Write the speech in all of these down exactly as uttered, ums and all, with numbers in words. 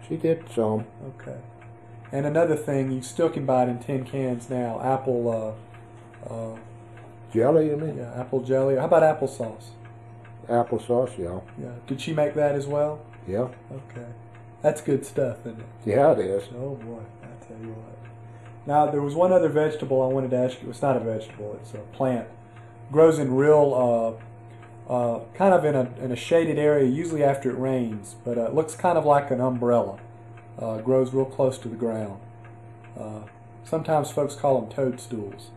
She did some. Okay. And another thing, you still can buy it in tin cans now. Apple, uh, uh, Jelly, you mean? yeah, apple jelly. How about applesauce? Applesauce, yeah. Yeah. Did she make that as well? Yeah. Okay. That's good stuff, isn't it? Yeah, it is. Oh boy, I tell you what. Now there was one other vegetable I wanted to ask you. It's not a vegetable; it's a plant. Grows in real, uh, uh, kind of in a in a shaded area, usually after it rains. But uh, it looks kind of like an umbrella. Uh, grows real close to the ground. Uh, sometimes folks call them toadstools.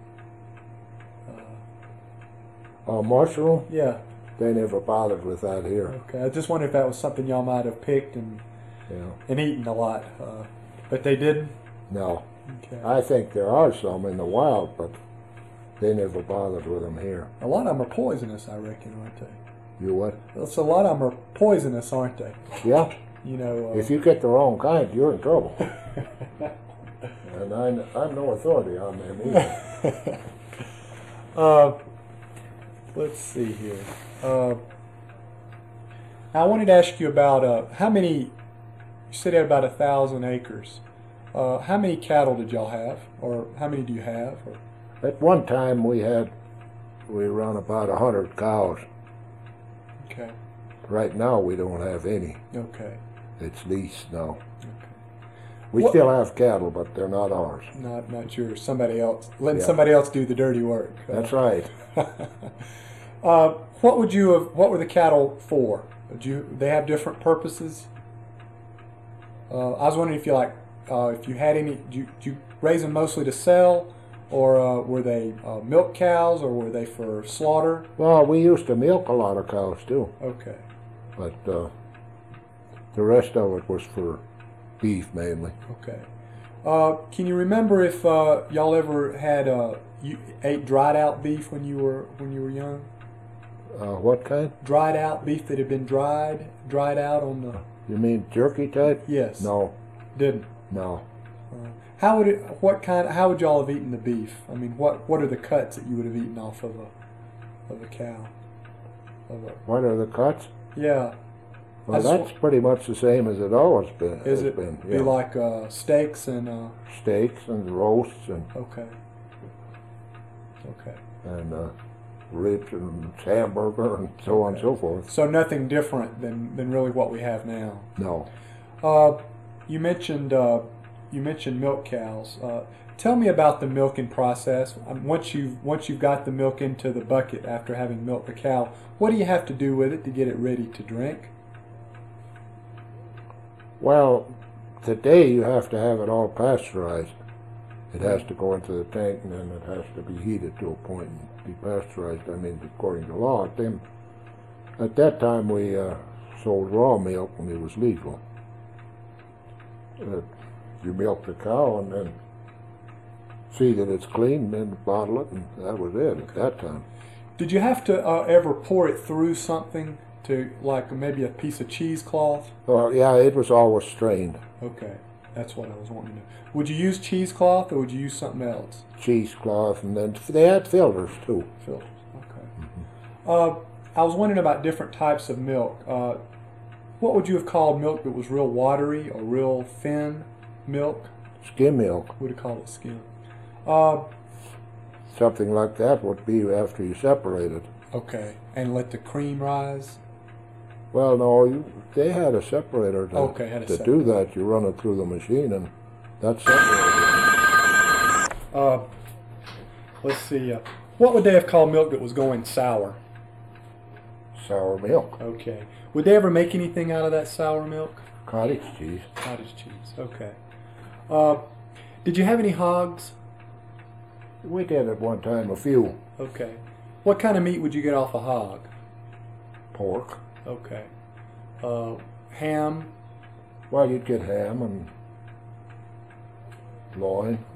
Uh, Uh, mushroom? yeah. They never bothered with that here. Okay. I just wondered if that was something y'all might have picked and Yeah. and eaten a lot, uh, but they didn't. No. Okay. I think there are some in the wild, but they never bothered with them here. A lot of them are poisonous, I reckon, aren't they? You what? So a lot of them are poisonous, aren't they? Yeah. You know. Uh, If you get the wrong kind, you're in trouble. And I'm, I'm no authority on them either. uh, let's see here. Uh, I wanted to ask you about uh, how many. You said you had about a thousand acres. Uh, how many cattle did y'all have, or how many do you have? Or? At one time, we had we run about a hundred cows. Okay. Right now, we don't have any. Okay. It's leased now. Okay. We What- still have cattle, but they're not ours. Not not yours. Somebody else. Letting Yeah. somebody else do the dirty work. That's right. uh, what would you have? What were the cattle for? Did you? They have different purposes. Uh, I was wondering if you like, uh, if you had any. Do you, do you raise them mostly to sell, or uh, were they uh, milk cows, or were they for slaughter? Well, we used to milk a lot of cows too, Okay. but uh, the rest of it was for beef mainly. Okay. Uh, can you remember if uh, y'all ever had uh, you ate dried out beef when you were when you were young? Uh, what kind? Dried out beef that had been dried, dried out on the. You mean jerky type? Yes. No, Didn't. no. Uh, how would it? What kind? How would y'all have eaten the beef? I mean, what what are the cuts that you would have eaten off of a of a cow? Of a, What are the cuts? yeah. Well, I just that's pretty much the same as it always been. Is has it been. be like uh, steaks and? Uh, Steaks and roasts and okay. Okay. and uh, ribs and hamburger and so on and so forth. So nothing different than than really what we have now. No. Uh, you mentioned uh, you mentioned milk cows. Uh, tell me about the milking process. Um, once you once you've got the milk into the bucket after having milked the cow, what do you have to do with it to get it ready to drink? Well, today you have to have it all pasteurized. It has to go into the tank and then it has to be heated to a point and be pasteurized. I mean, according to law. At, them, at that time, we uh, sold raw milk when it was legal. Uh, you milk the cow and then see that it's clean, and then bottle it, and that was it at that time. Did you have to uh, ever pour it through something to, like maybe a piece of cheesecloth? Well, yeah, it was always strained. Okay, that's what I was wanting to know. Would you use cheesecloth or would you use something else? Cheesecloth, and then they had filters too. Filters. Okay. Uh, I was wondering about different types of milk. Uh, what would you have called milk that was real watery or real thin milk? Skim milk. Would have called it skim. Uh, Something like that would be after you separate it. okay, and let the cream rise. Well, no, you, they had a separator to, Okay, had a to separator. do that. You run it through the machine, and that's separated. Uh, let's see. Uh, what would they have called milk that was going sour? Sour milk. Okay. Would they ever make anything out of that sour milk? Cottage cheese. Cottage cheese. Okay. Uh, did you have any hogs? We did at one time a few. Okay. What kind of meat would you get off a hog? Pork. Okay. Uh, ham? Well, you'd get ham and loin.